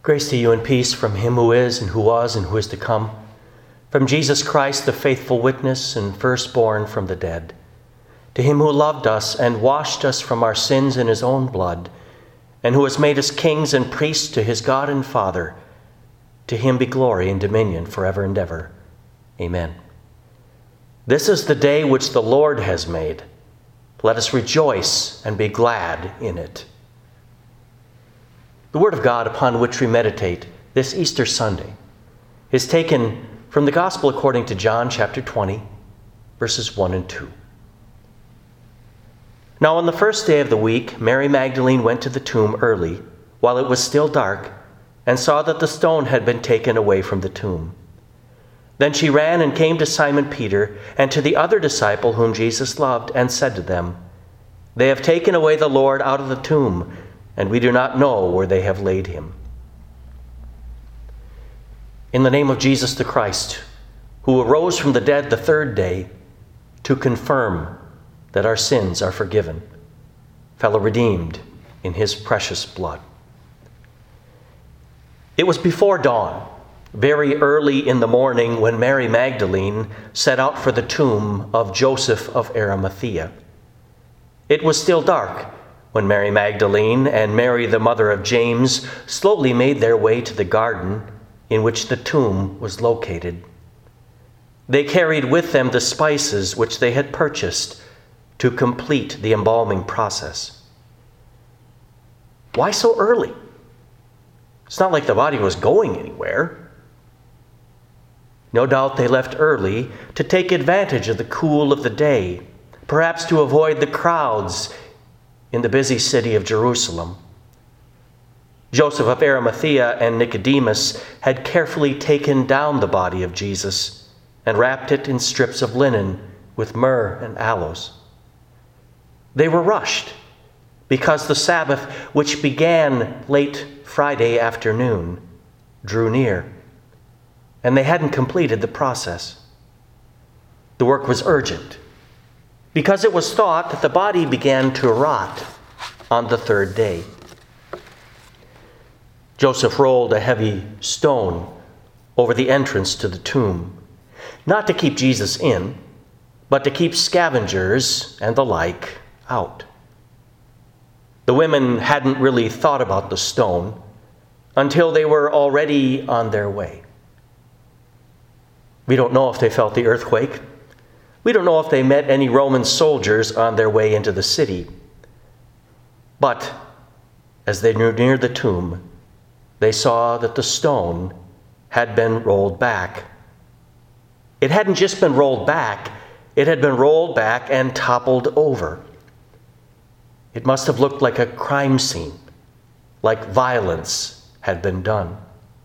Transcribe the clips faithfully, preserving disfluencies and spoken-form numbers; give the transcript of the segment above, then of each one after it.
Grace to you and peace from him who is and who was and who is to come, from Jesus Christ, the faithful witness and firstborn from the dead, to him who loved us and washed us from our sins in his own blood, and who has made us kings and priests to his God and Father. To him be glory and dominion forever and ever. Amen. This is the day which the Lord has made. Let us rejoice and be glad in it. The Word of God upon which we meditate this Easter Sunday is taken from the Gospel according to John chapter twenty, verses one and two. Now on the first day of the week, Mary Magdalene went to the tomb early, while it was still dark, and saw that the stone had been taken away from the tomb. Then she ran and came to Simon Peter and to the other disciple whom Jesus loved, and said to them, "They have taken away the Lord out of the tomb, and we do not know where they have laid him." In the name of Jesus the Christ, who arose from the dead the third day, to confirm that our sins are forgiven, fellow redeemed in his precious blood. It was before dawn, very early in the morning, when Mary Magdalene set out for the tomb of Joseph of Arimathea. It was still dark when Mary Magdalene and Mary, the mother of James, slowly made their way to the garden in which the tomb was located. They carried with them the spices which they had purchased to complete the embalming process. Why so early? It's not like the body was going anywhere. No doubt they left early to take advantage of the cool of the day, perhaps to avoid the crowds in the busy city of Jerusalem. Joseph of Arimathea and Nicodemus had carefully taken down the body of Jesus and wrapped it in strips of linen with myrrh and aloes. They were rushed because the Sabbath, which began late Friday afternoon, drew near, and they hadn't completed the process. The work was urgent because it was thought that the body began to rot on the third day. Joseph rolled a heavy stone over the entrance to the tomb, not to keep Jesus in, but to keep scavengers and the like out. The women hadn't really thought about the stone until they were already on their way. We don't know if they felt the earthquake. We don't know if they met any Roman soldiers on their way into the city. But as they drew near the tomb, they saw that the stone had been rolled back. It hadn't just been rolled back, it had been rolled back and toppled over. It must have looked like a crime scene, like violence had been done.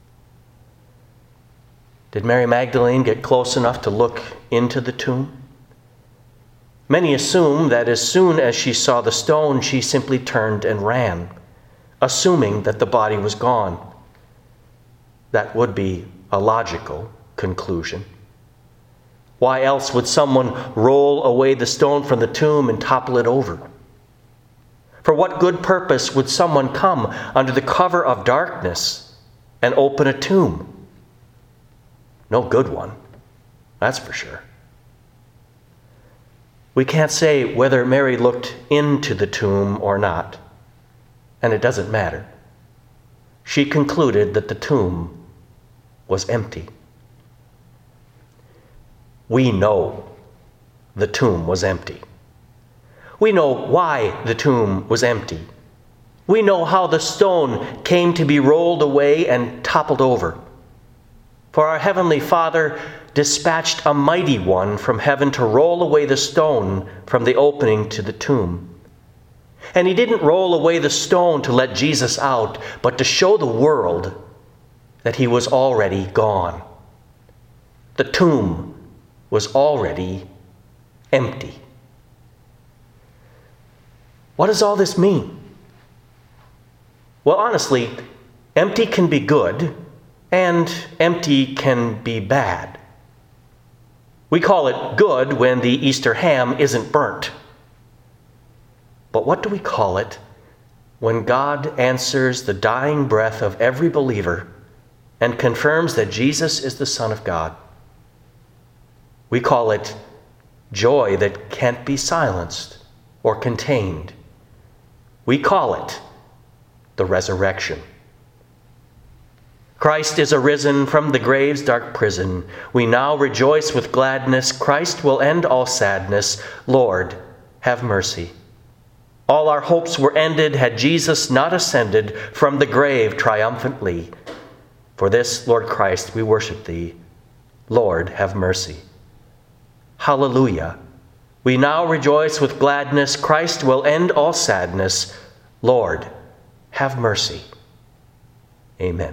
Did Mary Magdalene get close enough to look into the tomb? Many assume that as soon as she saw the stone, she simply turned and ran, assuming that the body was gone. That would be a logical conclusion. Why else would someone roll away the stone from the tomb and topple it over? For what good purpose would someone come under the cover of darkness and open a tomb? No good one, that's for sure. We can't say whether Mary looked into the tomb or not, and it doesn't matter. She concluded that the tomb was empty. We know the tomb was empty. We know why the tomb was empty. We know how the stone came to be rolled away and toppled over. For our Heavenly Father dispatched a mighty one from heaven to roll away the stone from the opening to the tomb. And he didn't roll away the stone to let Jesus out, but to show the world that he was already gone. The tomb was already empty. What does all this mean? Well, honestly, empty can be good, and empty can be bad. We call it good when the Easter ham isn't burnt. But what do we call it when God answers the dying breath of every believer and confirms that Jesus is the Son of God. We call it joy that can't be silenced or contained. We call it the resurrection. Christ is arisen from the grave's dark prison. We now rejoice with gladness. Christ will end all sadness. Lord, have mercy. All our hopes were ended had Jesus not ascended from the grave triumphantly. For this, Lord Christ, we worship thee. Lord, have mercy. Hallelujah. We now rejoice with gladness. Christ will end all sadness. Lord, have mercy. Amen.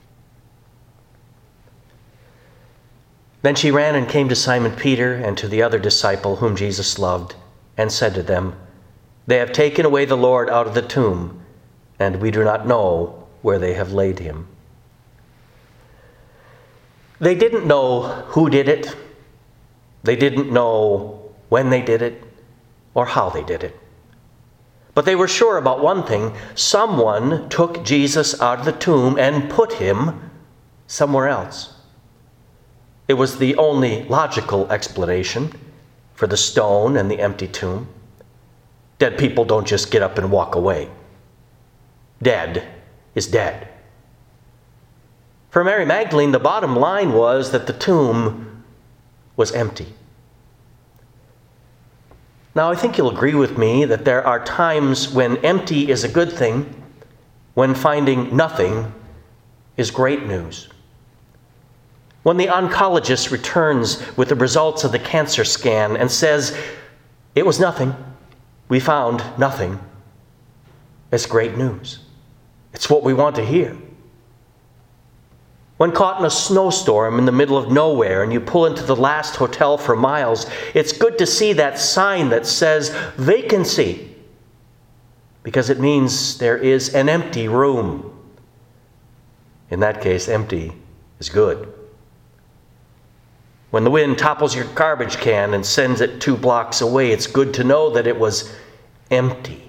Then she ran and came to Simon Peter and to the other disciple whom Jesus loved, and said to them, They have taken away the Lord out of the tomb, and we do not know where they have laid him. They didn't know who did it. They didn't know when they did it or how they did it. But they were sure about one thing. Someone took Jesus out of the tomb and put him somewhere else. It was the only logical explanation for the stone and the empty tomb. Dead people don't just get up and walk away. Dead is dead. For Mary Magdalene, the bottom line was that the tomb was empty. Now, I think you'll agree with me that there are times when empty is a good thing, when finding nothing is great news. When the oncologist returns with the results of the cancer scan and says, it was nothing, we found nothing, it's great news. It's what we want to hear. When caught in a snowstorm in the middle of nowhere and you pull into the last hotel for miles, it's good to see that sign that says vacancy, because it means there is an empty room. In that case, empty is good. When the wind topples your garbage can and sends it two blocks away, it's good to know that it was empty.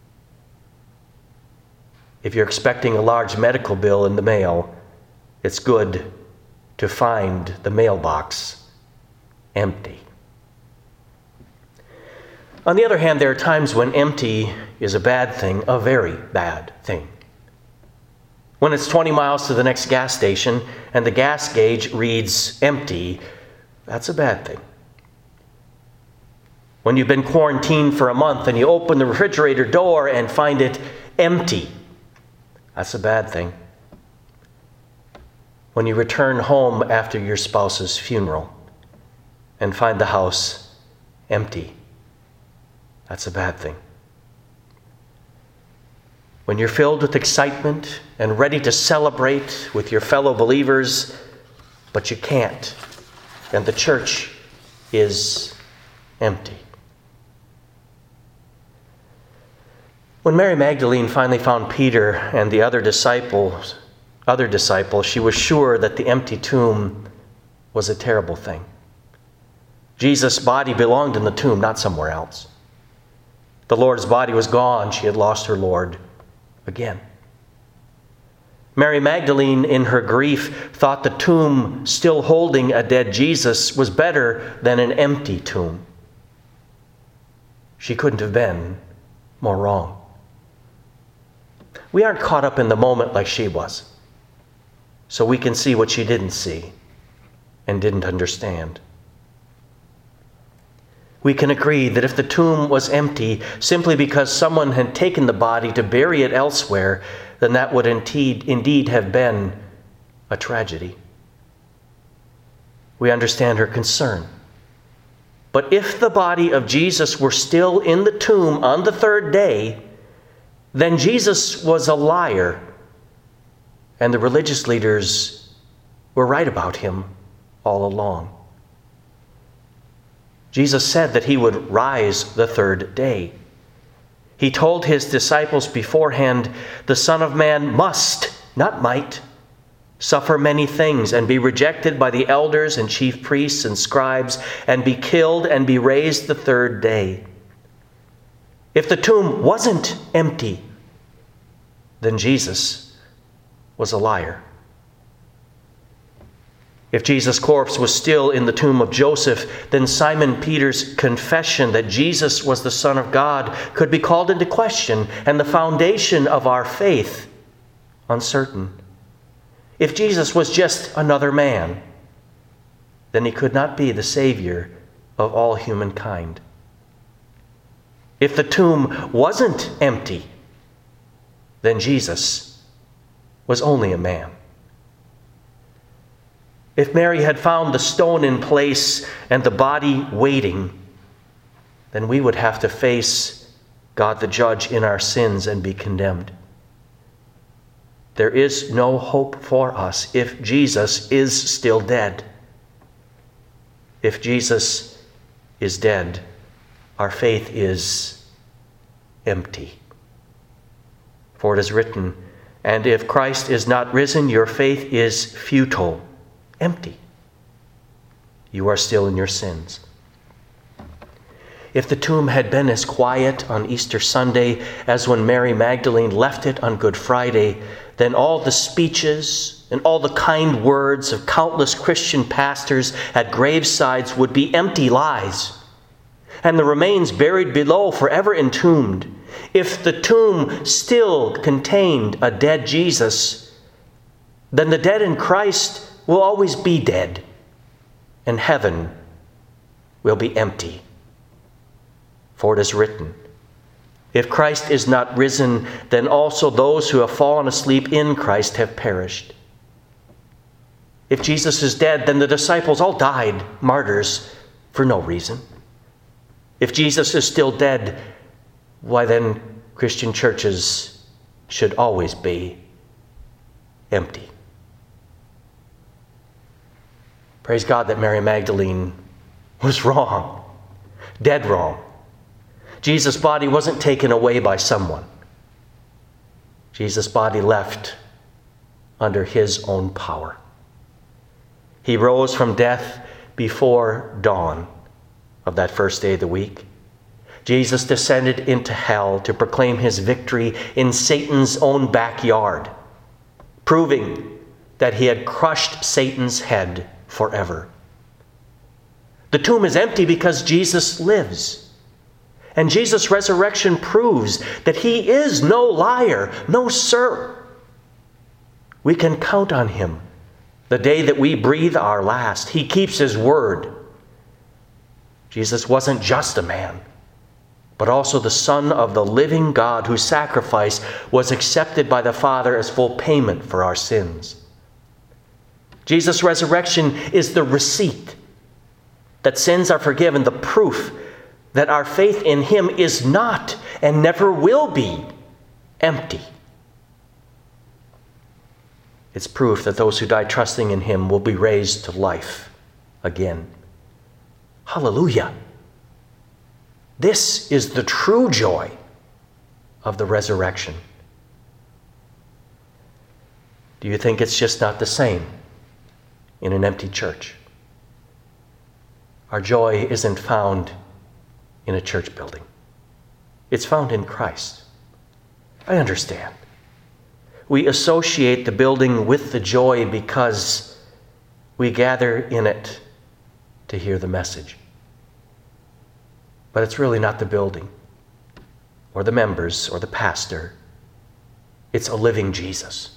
If you're expecting a large medical bill in the mail, it's good to find the mailbox empty. On the other hand, there are times when empty is a bad thing, a very bad thing. When it's twenty miles to the next gas station and the gas gauge reads empty, that's a bad thing. When you've been quarantined for a month and you open the refrigerator door and find it empty, that's a bad thing. When you return home after your spouse's funeral and find the house empty, that's a bad thing. When you're filled with excitement and ready to celebrate with your fellow believers, but you can't, and the church is empty. When Mary Magdalene finally found Peter and the other disciples, other disciples, she was sure that the empty tomb was a terrible thing. Jesus' body belonged in the tomb, not somewhere else. The Lord's body was gone. She had lost her Lord again. Mary Magdalene, in her grief, thought the tomb still holding a dead Jesus was better than an empty tomb. She couldn't have been more wrong. We aren't caught up in the moment like she was, so we can see what she didn't see and didn't understand. We can agree that if the tomb was empty simply because someone had taken the body to bury it elsewhere, then that would indeed, indeed have been a tragedy. We understand her concern. But if the body of Jesus were still in the tomb on the third day, then Jesus was a liar, and the religious leaders were right about him all along. Jesus said that he would rise the third day. He told his disciples beforehand, the Son of Man must, not might, suffer many things and be rejected by the elders and chief priests and scribes and be killed and be raised the third day. If the tomb wasn't empty, then Jesus was a liar. If Jesus' corpse was still in the tomb of Joseph, then Simon Peter's confession that Jesus was the Son of God could be called into question, and the foundation of our faith uncertain. If Jesus was just another man, then he could not be the Savior of all humankind. If the tomb wasn't empty, then Jesus was only a man. If Mary had found the stone in place and the body waiting, then we would have to face God the judge in our sins and be condemned. There is no hope for us if Jesus is still dead. If Jesus is dead, our faith is empty. For it is written, "And if Christ is not risen, your faith is futile." Empty. You are still in your sins. If the tomb had been as quiet on Easter Sunday as when Mary Magdalene left it on Good Friday, then all the speeches and all the kind words of countless Christian pastors at gravesides would be empty lies, and the remains buried below forever entombed. If the tomb still contained a dead Jesus, then the dead in Christ will always be dead, and heaven will be empty. For it is written, "If Christ is not risen, then also those who have fallen asleep in Christ have perished." If Jesus is dead, then the disciples all died martyrs for no reason. If Jesus is still dead, why then Christian churches should always be empty. Praise God that Mary Magdalene was wrong, dead wrong. Jesus' body wasn't taken away by someone. Jesus' body left under his own power. He rose from death before dawn of that first day of the week. Jesus descended into hell to proclaim his victory in Satan's own backyard, proving that he had crushed Satan's head forever. The tomb is empty because Jesus lives. And Jesus' resurrection proves that he is no liar, no sir. We can count on him the day that we breathe our last. He keeps his word. Jesus wasn't just a man, but also the Son of the living God, whose sacrifice was accepted by the Father as full payment for our sins. Jesus' resurrection is the receipt that sins are forgiven, the proof that our faith in him is not and never will be empty. It's proof that those who die trusting in him will be raised to life again. Hallelujah! This is the true joy of the resurrection. Do you think it's just not the same in an empty church? Our joy isn't found in a church building. It's found in Christ. I understand. We associate the building with the joy because we gather in it to hear the message. But it's really not the building or the members or the pastor. It's a living Jesus.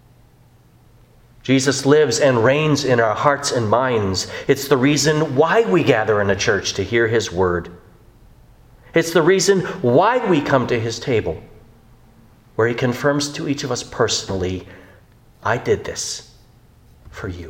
Jesus lives and reigns in our hearts and minds. It's the reason why we gather in a church to hear his word. It's the reason why we come to his table, where he confirms to each of us personally, I did this for you.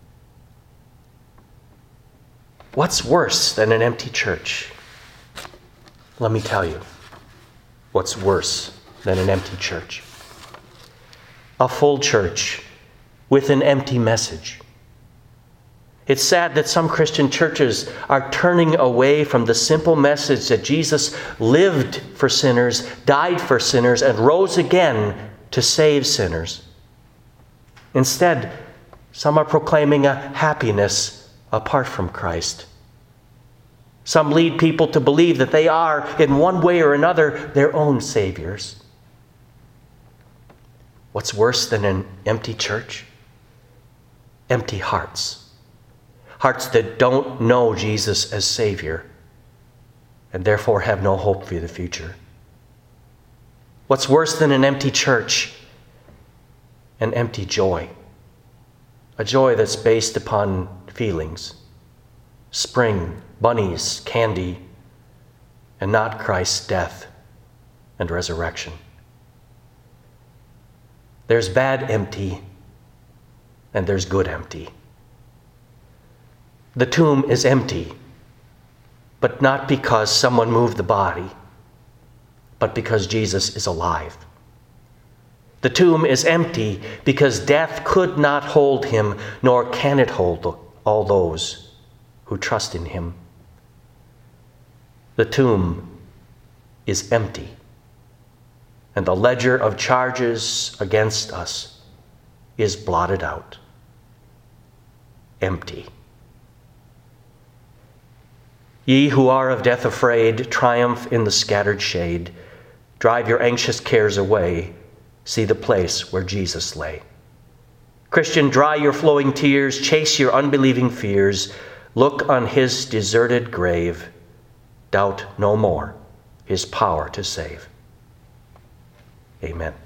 What's worse than an empty church? Let me tell you what's worse than an empty church. A full church with an empty message. It's sad that some Christian churches are turning away from the simple message that Jesus lived for sinners, died for sinners, and rose again to save sinners. Instead, some are proclaiming a happiness apart from Christ. Some lead people to believe that they are, in one way or another, their own saviors. What's worse than an empty church? Empty hearts. Hearts that don't know Jesus as Savior and therefore have no hope for the future. What's worse than an empty church? An empty joy. A joy that's based upon feelings. Spring, bunnies, candy, and not Christ's death and resurrection. There's bad empty, and there's good empty. The tomb is empty, but not because someone moved the body, but because Jesus is alive. The tomb is empty because death could not hold him, nor can it hold all those who trust in him. The tomb is empty, and the ledger of charges against us is blotted out. Empty. Ye who are of death afraid, triumph in the scattered shade. Drive your anxious cares away. See the place where Jesus lay. Christian, dry your flowing tears. Chase your unbelieving fears. Look on his deserted grave. Doubt no more his power to save. Amen.